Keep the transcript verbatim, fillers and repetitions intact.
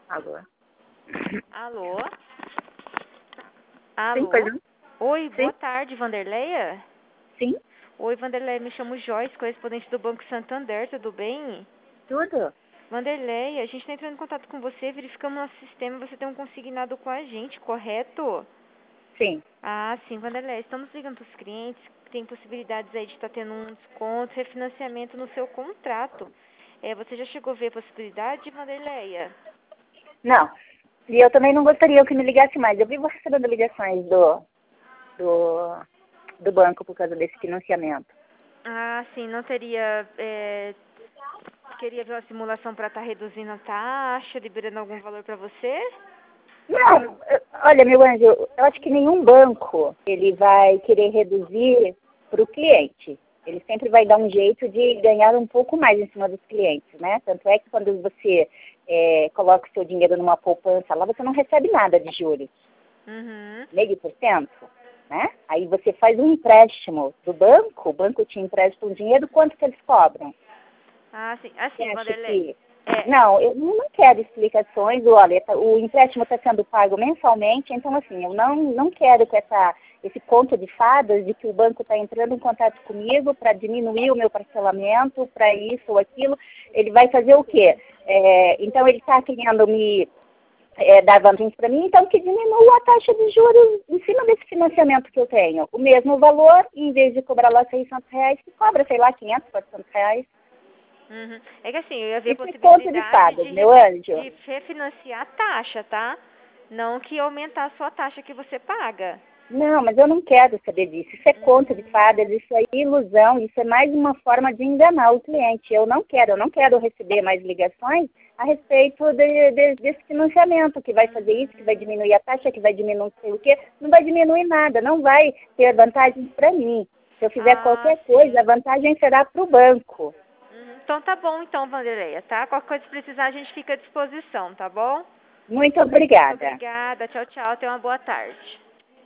Alô? Alô? Sim, Alô? perdão? Oi, Sim, boa tarde, Vanderleia? sim, Oi, Vanderleia, me chamo Joyce, correspondente do Banco Santander, tudo bem? tudo. Vanderleia, a gente está entrando em contato com você, verificamos no nosso sistema, você tem um consignado com a gente, correto? Sim. Ah, sim, Vanderleia, estamos ligando para os clientes que tem possibilidades aí de estar tendo um desconto, refinanciamento no seu contrato. É, você já chegou a ver a possibilidade, Vanderleia? Não. E eu também não gostaria que me ligasse mais. Eu vivo recebendo ligações do, do, do banco por causa desse financiamento. Ah, sim, não teria... É, queria ver uma simulação para estar reduzindo a taxa, liberando algum valor para você? Não, eu- olha, meu anjo, eu acho que nenhum banco ele vai querer reduzir para o cliente. Ele sempre vai dar um jeito de ganhar um pouco mais em cima dos clientes, né? Tanto é que quando você é, coloca o seu dinheiro numa poupança lá, você não recebe nada de juros, Uhum. meio por cento, né? Aí você faz um empréstimo do banco, o banco te empresta um dinheiro, quanto que eles cobram? Ah, sim. Você Assim, acha Vanderlei. que... É. Não, eu não quero explicações. Olha, tá- o empréstimo está sendo pago mensalmente, então, assim, eu não, não quero com essa, esse conto de fadas de que o banco está entrando em contato comigo para diminuir o meu parcelamento, para isso ou aquilo. Ele vai fazer o quê? É, então, ele está querendo me é, dar vantagens para mim, então que diminua a taxa de juros em cima desse financiamento que eu tenho. O mesmo valor, em vez de cobrar lá seiscentos reais, que cobra, sei lá, quinhentos, quatrocentos reais. Uhum. É que assim, eu ia ver a Isso é conto de possibilidade fadas, de, meu refi- anjo. de refinanciar a taxa, tá? Não que aumentar a sua taxa que você paga. Não, mas eu não quero saber disso. Isso é conto de Uhum. fadas, isso é ilusão, isso é mais uma forma de enganar o cliente. Eu não quero, eu não quero receber mais ligações a respeito de, de, desse financiamento, que vai fazer isso, que vai Uhum. diminuir a taxa, que vai diminuir não sei o quê. Não vai diminuir nada, não vai ter vantagens para mim. Se eu fizer Ah, qualquer coisa, a sim. vantagem será para o banco. Uhum. Então tá bom então, Vanderleia, tá? Qualquer coisa que precisar, a gente fica à disposição, tá bom? Muito Muito obrigada. obrigada. Tchau, tchau. Tenha uma boa tarde.